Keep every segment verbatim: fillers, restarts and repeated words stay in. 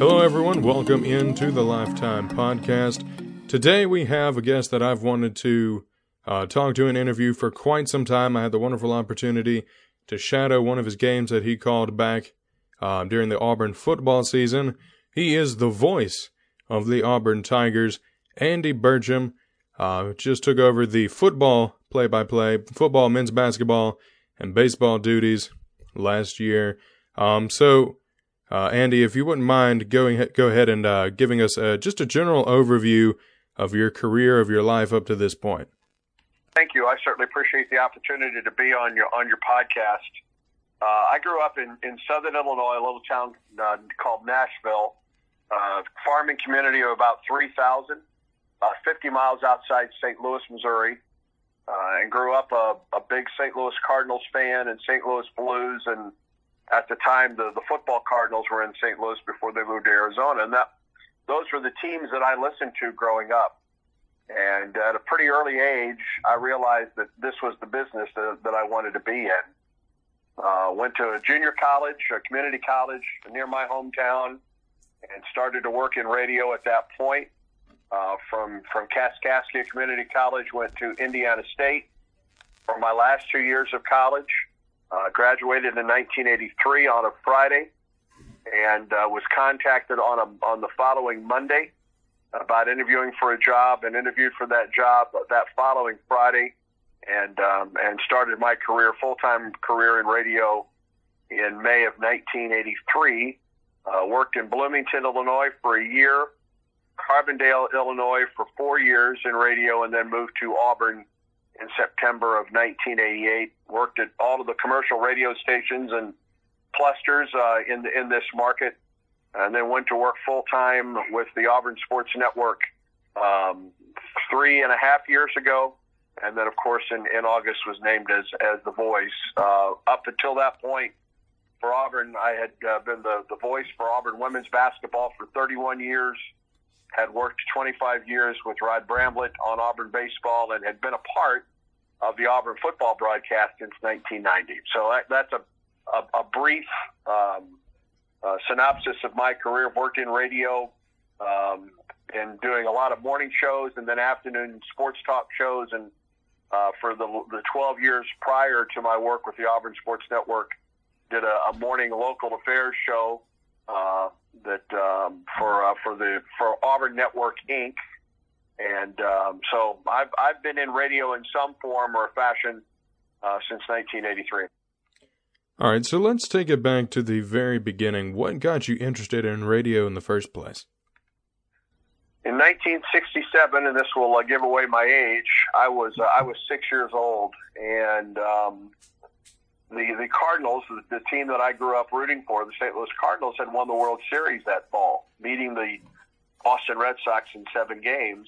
Hello everyone, welcome into the Lifetime Podcast. Today we have a guest that I've wanted to uh, talk to and interview for quite some time. I had the wonderful opportunity to shadow one of his games that he called back uh, during the Auburn football season. He is the voice of the Auburn Tigers. Andy Burcham uh, just took over the football play-by-play, football, men's basketball, and baseball duties last year. Um, so... Uh, Andy, if you wouldn't mind going, go ahead and uh, giving us uh, just a general overview of your career, of your life up to this point. Thank you. I certainly appreciate the opportunity to be on your on your podcast. Uh, I grew up in, in southern Illinois, a little town uh, called Nashville, a farming community of about three thousand, about fifty miles outside Saint Louis, Missouri, uh, and grew up a, a big Saint Louis Cardinals fan and Saint Louis Blues. And at the time, the, the football Cardinals were in Saint Louis before they moved to Arizona. And that those were the teams that I listened to growing up. And at a pretty early age, I realized that this was the business that, that I wanted to be in. Uh, went to a junior college, a community college near my hometown, and started to work in radio at that point. Uh, from, from Kaskaskia Community College, went to Indiana State for my last two years of college. Uh, graduated in nineteen eighty-three on a Friday, and uh, was contacted on a, on the following Monday about interviewing for a job, and interviewed for that job that following Friday, and um, and started my career, full-time career in radio in May of nineteen eighty-three. Uh, worked in Bloomington, Illinois for a year, Carbondale, Illinois for four years in radio, and then moved to Auburn in September of nineteen eighty-eight. Worked at all of the commercial radio stations and clusters uh, in in this market, and then went to work full time with the Auburn Sports Network um, three and a half years ago, and then of course in, in August was named as as the voice. Uh, up until that point, for Auburn, I had uh, been the the voice for Auburn women's basketball for thirty-one years. Had worked twenty-five years with Rod Bramblett on Auburn baseball, and had been a part of the Auburn football broadcast since nineteen ninety. So that, that's a, a, a brief um, uh, synopsis of my career. Worked in radio um, and doing a lot of morning shows and then afternoon sports talk shows. And uh, for the, the twelve years prior to my work with the Auburn Sports Network, did a, a morning local affairs show uh, that um, for uh, for the for Auburn Network Incorporated. And um, so I've I've been in radio in some form or fashion uh, since nineteen eighty-three. All right, so let's take it back to the very beginning. What got you interested in radio in the first place? In nineteen sixty-seven, and this will uh, give away my age, I was uh, I was six years old, and um, the the Cardinals, the, the team that I grew up rooting for, the Saint Louis Cardinals, had won the World Series that fall, beating the Boston Red Sox in seven games.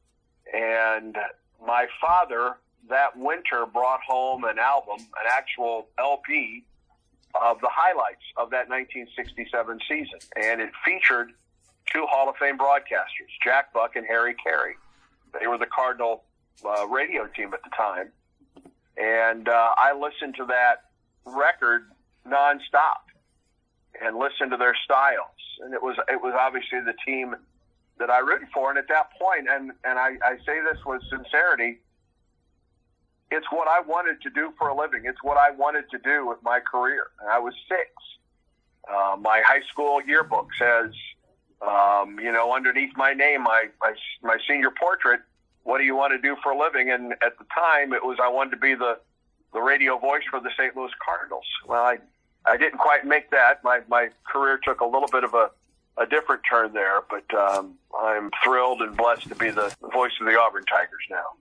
And my father that winter brought home an album, an actual L P of the highlights of that nineteen sixty-seven season. And it featured two Hall of Fame broadcasters, Jack Buck and Harry Carey. They were the Cardinal uh, radio team at the time. And uh, I listened to that record nonstop and listened to their styles. And it was it was obviously the team that I rooted for. And at that point, and, and I, I say this with sincerity, it's what I wanted to do for a living. It's what I wanted to do with my career. And I was six. Uh, my high school yearbook says, um, you know, underneath my name, my, my, my senior portrait, what do you want to do for a living? And at the time, it was I wanted to be the, the radio voice for the Saint Louis Cardinals. Well, I, I didn't quite make that. My, my career took a little bit of a, a different turn there, but um, I'm thrilled and blessed to be the voice of the Auburn Tigers now.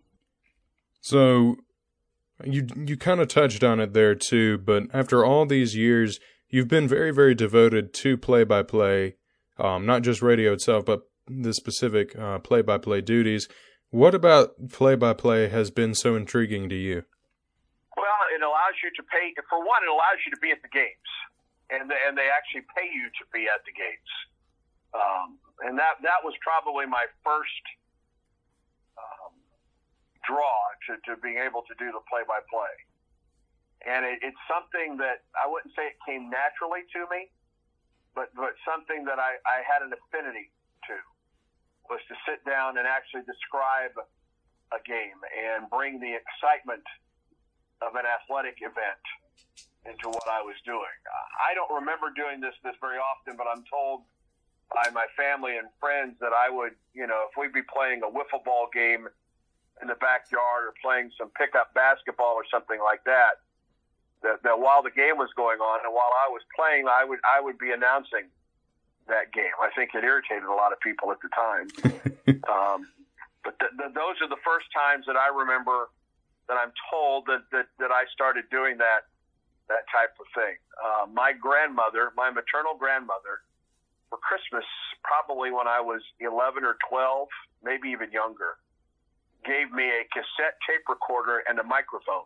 So you you kind of touched on it there too, but after all these years, you've been very, very devoted to play-by-play, um, not just radio itself, but the specific uh, play-by-play duties. What about play-by-play has been so intriguing to you? Well, it allows you to pay, for one, it allows you to be at the games, and, the, and they actually pay you to be at the games. Um, and that, that was probably my first um, draw to, to being able to do the play-by-play. And it, it's something that I wouldn't say it came naturally to me, but, but something that I, I had an affinity to was to sit down and actually describe a game and bring the excitement of an athletic event into what I was doing. I don't remember doing this this very often, but I'm told by my family and friends that I would, you know, if we'd be playing a wiffle ball game in the backyard or playing some pickup basketball or something like that, that, that while the game was going on and while I was playing, I would I would be announcing that game. I think it irritated a lot of people at the time. um, but th- th- those are the first times that I remember that I'm told that, that, that I started doing that that type of thing. Uh, my grandmother, my maternal grandmother, for Christmas, probably when I was eleven or twelve, maybe even younger, gave me a cassette tape recorder and a microphone.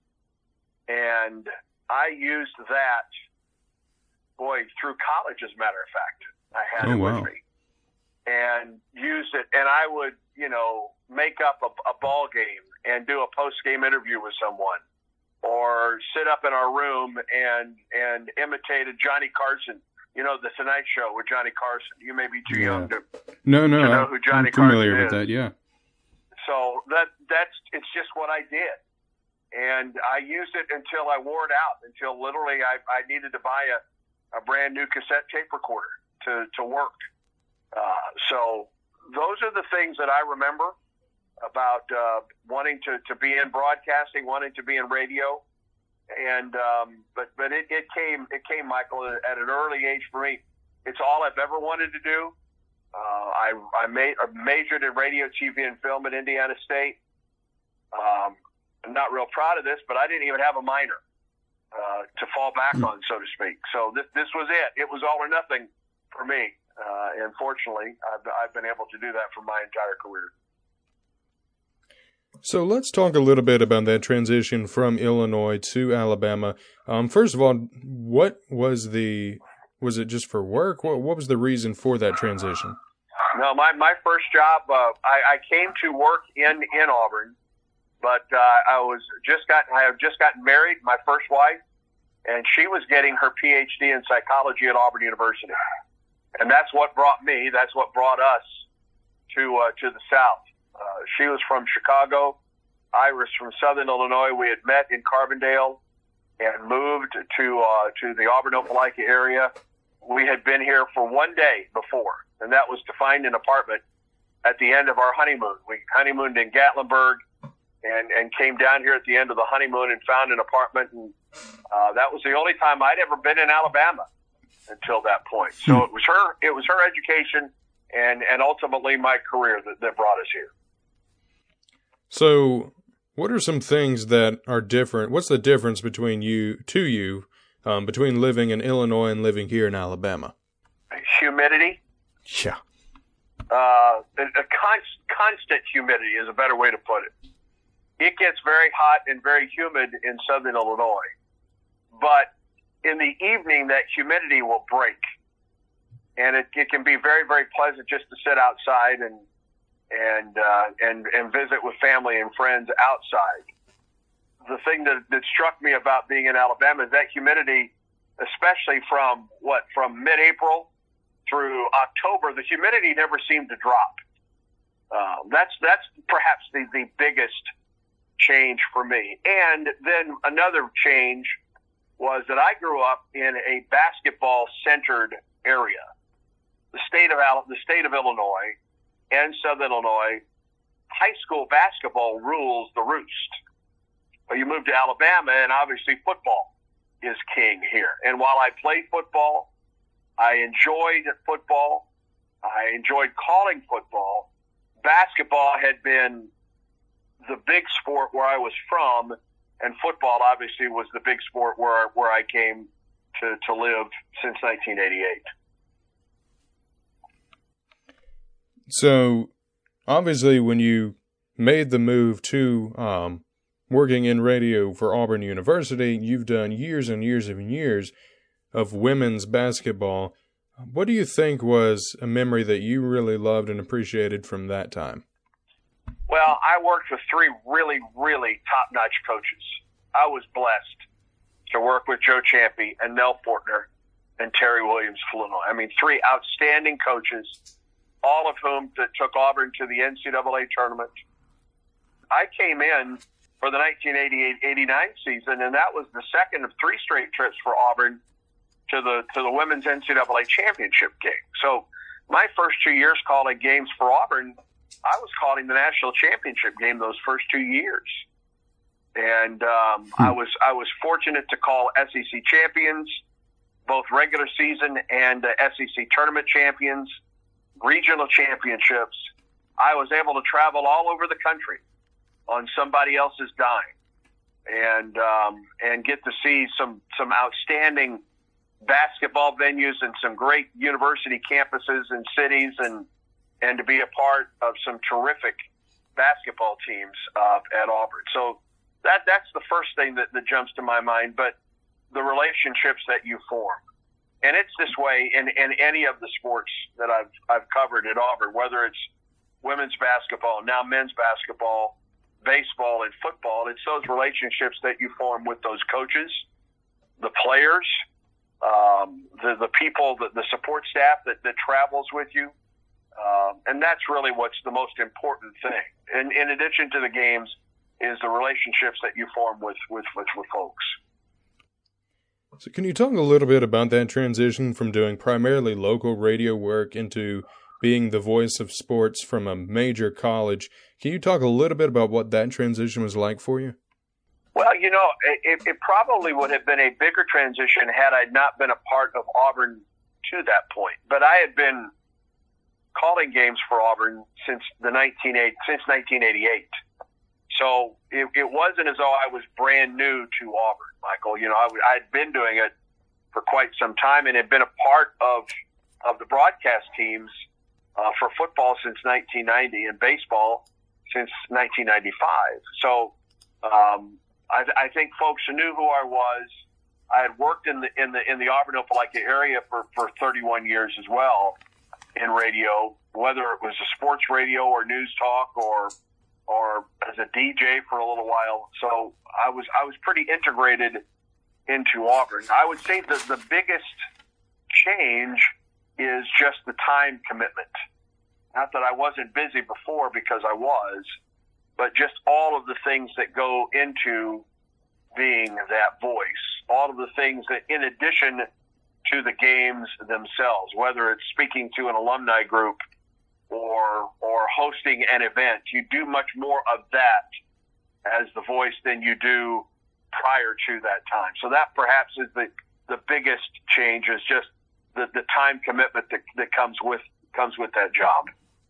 And I used that, boy, through college, as a matter of fact. I had oh, it wow. with me. And used it, and I would, you know, make up a, a ball game and do a post-game interview with someone, or sit up in our room and and imitate a Johnny Carson, you know, the Tonight Show with Johnny Carson. You may be too yeah. young to, no, no, to know who Johnny I'm familiar Carson with is. that, yeah. So that that's it's just what I did. And I used it until I wore it out, until literally I, I needed to buy a, a brand new cassette tape recorder to, to work. Uh, so those are the things that I remember about uh, wanting to, to be in broadcasting, wanting to be in radio. And um, but but it, it came it came, Michael, at an early age for me. It's all I've ever wanted to do. Uh, I I made I majored in radio, T V, and film at Indiana State. Um, I'm not real proud of this, but I didn't even have a minor uh, to fall back on, so to speak. So this this was it. It was all or nothing for me. Uh, and fortunately, I've, I've been able to do that for my entire career. So let's talk a little bit about that transition from Illinois to Alabama. Um, first of all, what was the, was it just for work? What, what was the reason for that transition? No, my, my first job, uh, I, I came to work in, in Auburn, but uh, I was just gotten, I had just gotten married, my first wife, and she was getting her P H D in psychology at Auburn University. And that's what brought me, that's what brought us to uh, to the South. Uh, she was from Chicago. I was from Southern Illinois. We had met in Carbondale and moved to uh, to the Auburn-Opelika area. We had been here for one day before, and that was to find an apartment at the end of our honeymoon. We honeymooned in Gatlinburg and, and came down here at the end of the honeymoon and found an apartment. And uh, that was the only time I'd ever been in Alabama until that point. So Hmm. it was her, it was her education and, and ultimately my career that, that brought us here. So what are some things that are different? What's the difference between you, to you, um, between living in Illinois and living here in Alabama? Humidity. Yeah. Uh, a, a const, constant humidity is a better way to put it. It gets very hot and very humid in Southern Illinois, but in the evening, that humidity will break, and it, it can be very, very pleasant just to sit outside and and uh, and and visit with family and friends outside. The thing that, that struck me about being in Alabama is that humidity, especially from what from mid-April through October, the humidity never seemed to drop. Uh, that's that's perhaps the, the biggest change for me. And then another change was that I grew up in a basketball-centered area. The state of Al- the state of Illinois and Southern Illinois, high school basketball rules the roost. Well, you move to Alabama, and obviously football is king here. And while I played football, I enjoyed football, I enjoyed calling football, basketball had been the big sport where I was from, and football obviously was the big sport where where I came to, to live since nineteen eighty-eight. So, obviously, when you made the move to um, working in radio for Auburn University, you've done years and years and years of women's basketball. What do you think was a memory that you really loved and appreciated from that time? Well, I worked with three really, really top-notch coaches. I was blessed to work with Joe Champy and Nell Fortner and Terry Williams Flournoy. I mean, three outstanding coaches, all of whom that took Auburn to the N C double A tournament. I came in for the nineteen eighty-eight eighty-nine season, and that was the second of three straight trips for Auburn to the to the women's N C double A championship game. So my first two years calling games for Auburn, I was calling the national championship game those first two years. And um, hmm. I was I was fortunate to call S E C champions, both regular season and uh, S E C tournament champions, regional championships. I was able to travel all over the country on somebody else's dime, and um, and get to see some some outstanding basketball venues and some great university campuses and cities, and and to be a part of some terrific basketball teams uh, at Auburn. So that that's the first thing that, that jumps to my mind. But the relationships that you form, and it's this way in, in any of the sports that I've I've covered at Auburn, whether it's women's basketball, now men's basketball, baseball, and football. It's those relationships that you form with those coaches, the players, um, the the people, the, the support staff that, that travels with you. Um, and that's really what's the most important thing. And in addition to the games, is the relationships that you form with, with, with, with folks. So can you talk a little bit about that transition from doing primarily local radio work into being the voice of sports from a major college? Can you talk a little bit about what that transition was like for you? Well, you know, it, it probably would have been a bigger transition had I not been a part of Auburn to that point. But I had been calling games for Auburn since the nineteen eighty since nineteen eighty-eight. So it, it wasn't as though I was brand new to Auburn, Michael. You know, I, I had been doing it for quite some time and had been a part of of the broadcast teams uh, for football since nineteen ninety and baseball since nineteen ninety-five. So um, I, I think folks knew who I was. I had worked in the in the in the Auburn-Opelika area for, for thirty-one years as well in radio, whether it was a sports radio or news talk or or as a D J for a little while. So I was I was pretty integrated into Auburn. I would say that the biggest change is just the time commitment. Not that I wasn't busy before, because I was, but just all of the things that go into being that voice. All of the things that, in addition to the games themselves, whether it's speaking to an alumni group or or hosting an event, you do much more of that as the voice than you do prior to that time. So that perhaps is the, the biggest change, is just the, the time commitment that, that comes with comes with that job.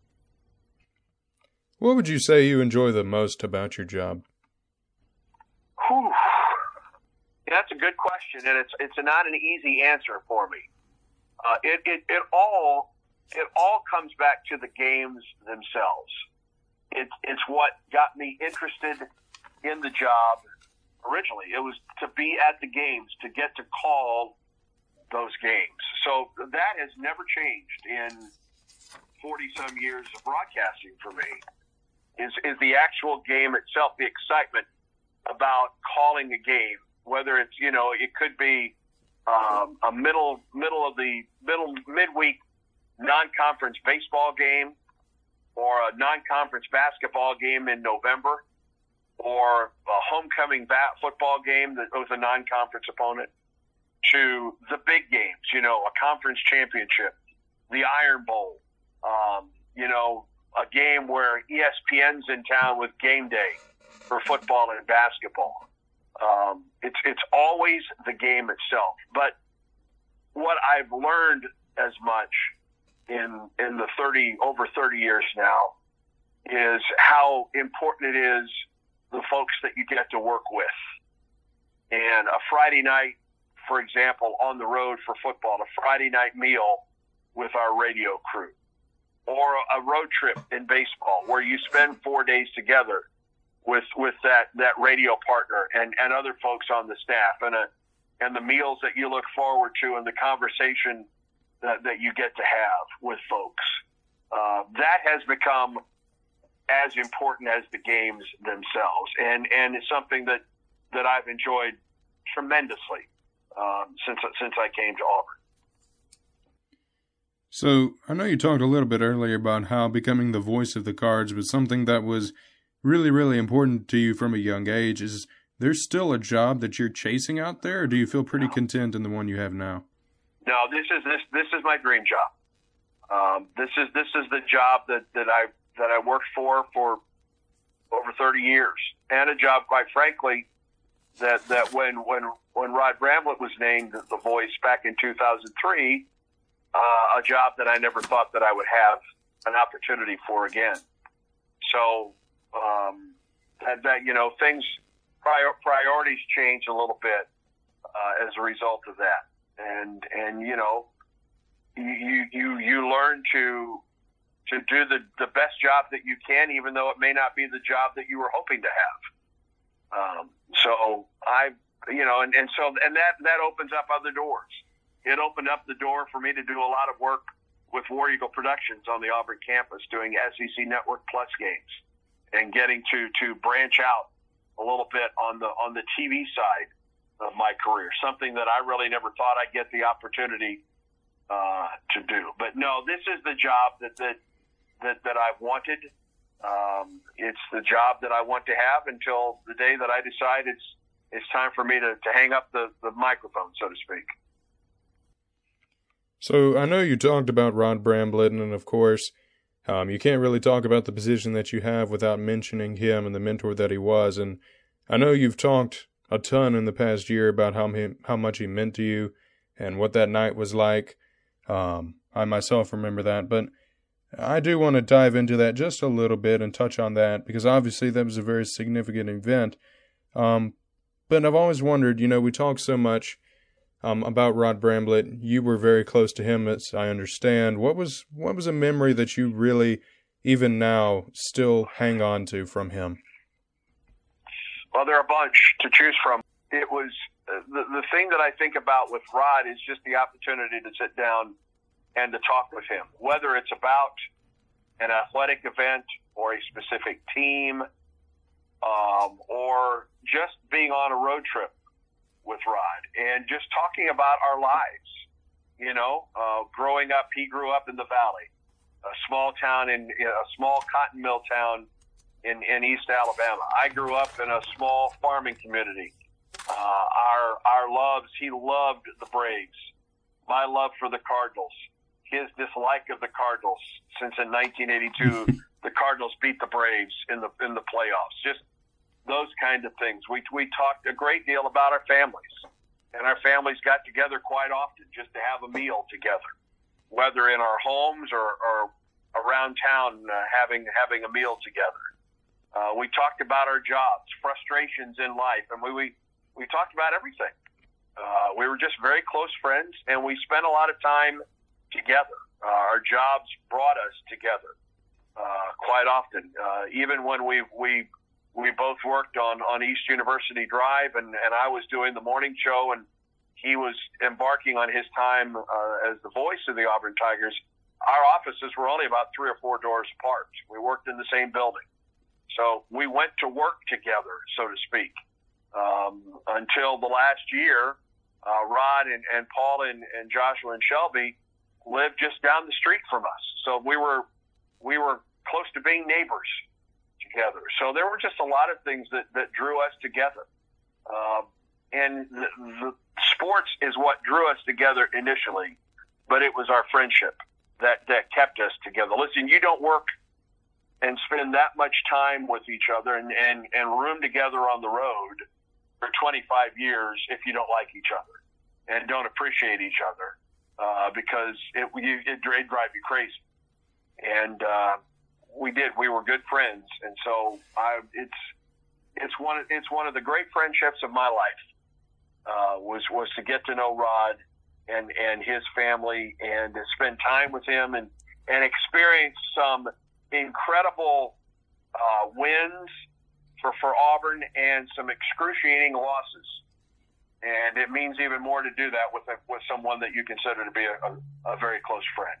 What would you say you enjoy the most about your job? Whew. Yeah, that's a good question, and it's it's not an easy answer for me. Uh, it, it it all it all comes back to the games themselves. It's it's what got me interested in the job originally. It was to be at the games, to get to call those games. So that has never changed in forty some years of broadcasting for me. Is is the actual game itself, the excitement about calling a game. Whether it's, you know, it could be um, a middle middle of the middle midweek non-conference baseball game, or a non-conference basketball game in November, or a homecoming bat football game that was a non-conference opponent, to the big games, you know, a conference championship, the Iron Bowl, um, you know, a game where E S P N's in town with Game Day for football and basketball. Um, it's it's always the game itself. But what I've learned as much in in the thirty over thirty years now is how important it is the folks that you get to work with. And a Friday night, for example, on the road for football, a Friday night meal with our radio crew, or a road trip in baseball where you spend four days together with with that, that radio partner and, and other folks on the staff, and a, and the meals that you look forward to, and the conversation that, that you get to have with folks. Uh, that has become as important as the games themselves, and, and it's something that, that I've enjoyed tremendously um, since since I came to Auburn. So, I know you talked a little bit earlier about how becoming the voice of the Cards was something that was really, really important to you from a young age. Is there still a job that you're chasing out there, or do you feel pretty content in the one you have now? No, this is this this is my dream job. Um, this is this is the job that, that I that I worked for for over thirty years, and a job, quite frankly, that that when when when Rod Bramblett was named the voice back in two thousand three, uh, a job that I never thought that I would have an opportunity for again. So um, that, that you know things prior, priorities change a little bit uh, as a result of that, and and you know you you you learn to to do the the best job that you can, even though it may not be the job that you were hoping to have. Um, so I, you know, and, and so, and that, that opens up other doors. It opened up the door for me to do a lot of work with War Eagle Productions on the Auburn campus, doing S E C Network Plus games and getting to, to branch out a little bit on the, on the T V side of my career, something that I really never thought I'd get the opportunity, uh, to do. But no, this is the job that, that, that, that I've wanted. Um, it's the job that I want to have until the day that I decide it's it's time for me to, to hang up the, the microphone, so to speak. So I know you talked about Rod Bramblett, and of course, um, you can't really talk about the position that you have without mentioning him and the mentor that he was. And I know you've talked a ton in the past year about how he, how much he meant to you and what that night was like. Um, I myself remember that, but I do want to dive into that just a little bit and touch on that, because obviously that was a very significant event. Um, but I've always wondered, you know, we talk so much um, about Rod Bramblett. You were very close to him, as I understand. What was what was a memory that you really, even now, still hang on to from him? Well, there are a bunch to choose from. It was uh, the the thing that I think about with Rod is just the opportunity to sit down and to talk with him, whether it's about an athletic event or a specific team, um, or just being on a road trip with Rod and just talking about our lives. You know, uh, growing up, he grew up in the Valley, a small town in, in a small cotton mill town in, in East Alabama. I grew up in a small farming community. Uh, our, our loves, he loved the Braves. My love for the Cardinals. His dislike of the Cardinals, since in nineteen eighty-two the Cardinals beat the Braves in the in the playoffs. Just those kind of things. We we talked a great deal about our families, and our families got together quite often just to have a meal together, whether in our homes or, or around town uh, having having a meal together. Uh, we talked about our jobs, frustrations in life, and we we, we talked about everything. Uh, we were just very close friends, and we spent a lot of time together. Uh, our jobs brought us together uh, quite often. Uh, even when we we we both worked on, on East University Drive, and, and I was doing the morning show, and he was embarking on his time uh, as the voice of the Auburn Tigers. Our offices were only about three or four doors apart. We worked in the same building, so we went to work together, so to speak, um, until the last year. Uh, Rod and, and Paul and, and Joshua and Shelby lived just down the street from us. So we were, we were close to being neighbors together. So there were just a lot of things that, that drew us together. Uh, and the, the sports is what drew us together initially, but it was our friendship that, that kept us together. Listen, you don't work and spend that much time with each other and, and, and room together on the road for twenty-five years if you don't like each other and don't appreciate each other. Uh, because it, you, it, it drive you crazy. And, uh, we did, we were good friends. And so I, it's, it's one, of, it's one of the great friendships of my life, uh, was, was to get to know Rod and, and his family and to spend time with him and, and experience some incredible, uh, wins for, for Auburn and some excruciating losses. And it means even more to do that with a, with someone that you consider to be a, a, a very close friend.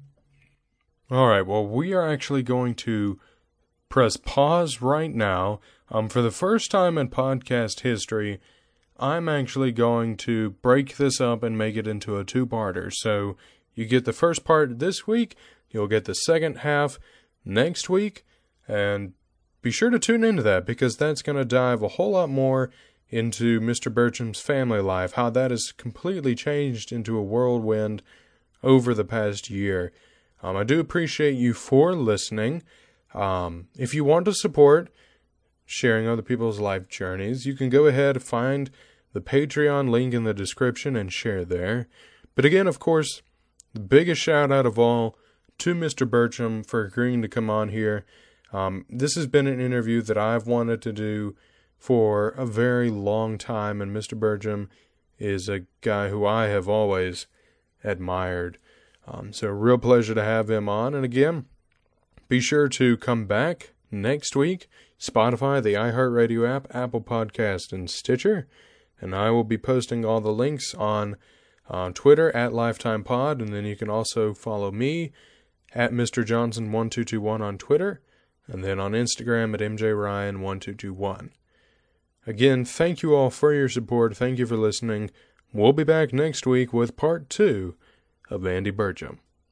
All right, well, we are actually going to press pause right now. Um, for the first time in podcast history, I'm actually going to break this up and make it into a two-parter. So You get the first part this week, you'll get the second half next week, and be sure to tune into that, because that's going to dive a whole lot more into Mister Bertram's family life, how that has completely changed into a whirlwind over the past year. Um, I do appreciate you for listening. Um, if you want to support sharing other people's life journeys, you can go ahead and find the Patreon link in the description and share there. But again, of course, the biggest shout out of all to Mister Bertram for agreeing to come on here. Um, this has been an interview that I've wanted to do for a very long time, and Mister Bertram is a guy who I have always admired. Um, so a real pleasure to have him on. And again, be sure to come back next week. Spotify, the iHeartRadio app, Apple Podcast, and Stitcher. And I will be posting all the links on uh, Twitter at Lifetime Pod, and then you can also follow me at Mister Johnson one two two one on Twitter, and then on Instagram at M J Ryan one two two one. Again, thank you all for your support. Thank you for listening. We'll be back next week with part two of Andy Bertram.